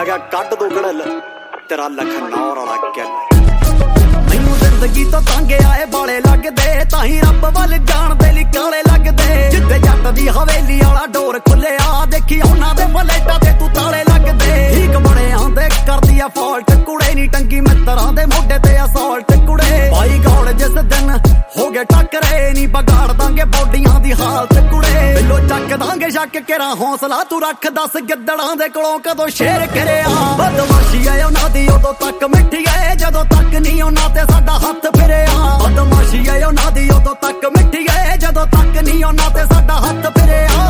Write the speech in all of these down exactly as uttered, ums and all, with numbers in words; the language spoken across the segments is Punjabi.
ਗਿਆ ਕੱਢ ਦੋ ਗੜਲ ਤੇਰਾ ਲਖਨੌਰ ਵਾਲਾ ਗੱਲ। ਮੈਨੂੰ ਜ਼ਿੰਦਗੀ ਤੋਂ ਤੰਗ ਆਏ ਬਾਲੇ ਲੱਗਦੇ ਤਾਂ ਹੀ ਰੱਬ ਵੱਲ ਜਾਣ ਦੇ ਲਈ ਕਾਲੇ ਲੱਗਦੇ। ਜਿੱਥੇ ਜੱਟ ਦੀ ਹਵੇਲੀ ਵਾਲਾ ਡੋਰ ਖੁੱਲਿਆ ਦੇਖੀ ਉਹਨਾਂ ਦੇ ਫਲੇਟਾਂ ਤੇ ਤੂੰ ਤਾਲੇ ਲੱਗਦੇ। ਠੀਕ ਬਣੇ ਆਂਦੇ ਕਰਦੀ ਆ ਫਾਲਟ ਕੁੜੇ ਨੀ ਟੰਗੀ ਮਿੱਤਰਾਂ ਦੇ ਮੋਢੇ ਤੇ ਅਸਾਲਟ ਕੁੜੇ। ਭਾਈ ਗੌਲ ਜਿਸ ਦਿਨ ਹੋ ਗਏ ਟੱਕਰੇ ਨੀ ਬਗਾੜ ਦਾਂਗੇ ਬੋਡੀਆਂ ਦੀ ਹਾਲਤ ਕੁੜੇ। ਬਿੱਲੋ ਚੱਕ ਦਾਂਗੇ ਸ਼ੱਕ ਕੇਰਾ ਹੌਸਲਾ ਤੂੰ ਰੱਖ ਦੱਸ ਗਿੱਦੜਾਂ ਦੇ ਕੋਲੋਂ ਕਦੋਂ ਸ਼ੇਰ ਕਰਿਆ। ਬਦਮਾਸ਼ੀ ਆਏ ਉਹਨਾਂ ਦੀ ਉਦੋਂ ਤੱਕ ਮਿੱਠੀ ਗਏ ਜਦੋਂ ਤੱਕ ਨੀ ਉਹਨਾਂ ਤੇ ਸਾਡਾ ਹੱਥ ਫਿਰਿਆ। ਬਦਮਾਸ਼ੀ ਆਏ ਉਹਨਾਂ ਦੀ ਉਦੋਂ ਤੱਕ ਮਿੱਠੀ ਗਏ ਜਦੋਂ ਤੱਕ ਨੀ ਉਹਨਾਂ ਤੇ ਸਾਡਾ ਹੱਥ ਫਿਰਿਆ।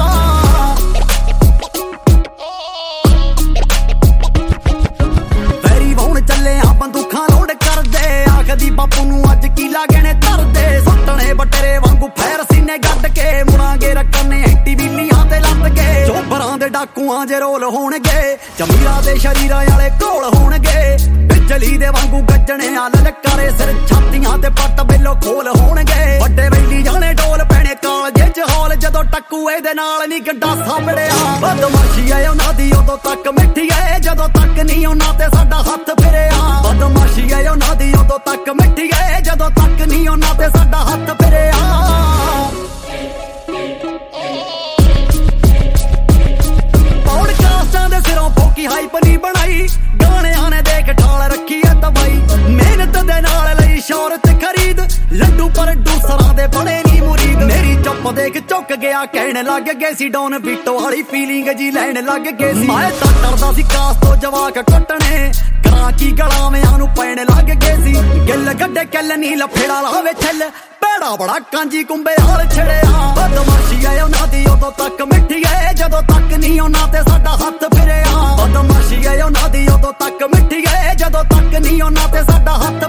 ਫੈਰੀ ਵਾਉਣ ਚੱਲੇ ਆ ਬੰਦੂਕਾਂ ਲੋਡ ਕਰਦੇ ਆਖਦੀ ਬਾਪੂ ਨੂੰ ਅੱਜ ਕੀਲਾ ਗਹਿਣੇ ਧਰਦੇ। ਸੁੱਟਣੇ ਬਟੇਰੇ ਵਾਂਗੂ ਫੈਰ ਸੀਨੇ ਗੱਡ ਕੇ ਮੁੜਾਂਗੇ ਰੱਖਣੇ ਐਂਟੀ ਵੀਲੀਆਂ ਤੇ ਲੱਤ ਕੇ। ਚੋਬਰਾਂ ਦੇ ਡਾਕੂਆਂ ਜੇ ਰੋਲ ਹੋਣਗੇ ਜਮੀਰਾਂ ਦੇ ਸ਼ਰੀਰਾਂ ਵਾਲੇ ਘੋਲ ਹੋਣਗੇ। ਬਿਜਲੀ ਦੇ ਵਾਂਗੂ ਗੱਜਣੇ ਆ ਲਲਕਾਰੇ ਸਿਰ ਛਾਤੀਆਂ ਤੇ ਪੱਟ ਬਿੱਲੋ ਖੋਲ ਹੋਣਗੇ। ਵੱਡੇ ਵੈਲੀ ਜਾਣੇ ਡੋਲ ਪੈਣੇ ਕਾਲਜੇ ਚ ਹੌਲ ਜਦੋਂ ਟੱਕੂ ਇਹਦੇ ਨਾਲ ਨੀ ਗੰਡਾ ਸਾਂਭੜਿਆ। ਬਦਮਾਸ਼ੀ ਆਏ ਉਹਨਾਂ ਦੀ ਉਦੋਂ ਤੱਕ ਮਿੱਠੀ ਗਏ ਜਦੋਂ ਤੱਕ ਨੀ ਉਹਨਾਂ ਤੇ ਸਾਡਾ ਹੱਥ ਫਿਰਿਆ। ਬਦਮਾਸ਼ੀ ਆਏ ਉਹਨਾਂ ਦੀ ਉਦੋਂ ਤੱਕ ਮਿੱਠੀ ਗਏ ਜਦੋਂ ਤੱਕ ਨੀ ਉਹਨਾਂ ਤੇ ਸਾਡਾ ਹੱਥ ਫਿਰਿਆ। ਪੌਡਕਾਸਟਾਂ ਦੇ ਸਿਰੋਂ ਫੋਕੀ ਹਾਈਪ ਨੀ ਬਣਾਈ ਗਾਣਿਆਂ ਨੇ ਦੇਖ ਠਾਲ ਰੱਖੀ ਐ ਦਵਾਈ। ਮਿਹਨਤ ਦੇ ਨਾਲ ਲਈ ਸ਼ੌਹਰਤ ਖਰੀਦ ਲੱਡੂ ਪ੍ਰੋਡਿਊਸਰਾਂ ਦੇ ਬਣੇ ਨੀ ਮੁਰੀਦ। ਮੇਰੀ ਚੁੱਪ ਦੇਖ ਝੁੱਕ ਗਿਆ ਕਹਿਣ ਲੱਗ ਗਏ ਸੀ ਡੌਨ ਬੀਟੋ ਵਾਲੀ ਫੀਲਿੰਗ ਜੀ ਲੈਣ ਲੱਗ ਗਏ ਸੀ। ਮੈਂ ਤਾਂ ਡਰਦਾ ਸੀ ਕਾਸ ਤੋਂ ਜਵਾਕ ਕੱਟਣੇ ਕਰਾਂ ਕੀ ਗਲਾਵਿਆਂ ਨੂੰ ਪੈਣ ਲੱਗ ਗਏ ਸੀ। ਗਿੱਲ ਗੱਡੇ ਕੱਲ ਨੀ ਲਫੇੜਾ ਲਾਵੇ ਛੱਲ ਭੈੜਾ ਬੜਾ ਕਾਂਜੀ ਕੁੰਬੇ ਹਾਲ ਛੜਿਆ। ਬਦਮਾਸ਼ੀ ਆਏ ਉਹਨਾਂ ਦੀ ਉਦੋਂ ਤੱਕ ਮਿੱਠੀ ਗਏ ਜਦੋਂ ਤੱਕ ਨੀ ਉਹਨਾਂ ਤੇ ਸਾਡਾ ਹੱਥ ਫਿਰਿਆ। ਬਦਮਾਸ਼ੀ ਆਏ ਉਹਨਾਂ ਦੀ ਉਦੋਂ ਤੱਕ ਮਿੱਠੀ ਗਏ ਜਦੋਂ ਤੱਕ ਨੀ ਉਹਨਾਂ ਤੇ ਸਾਡਾ ਹੱਥ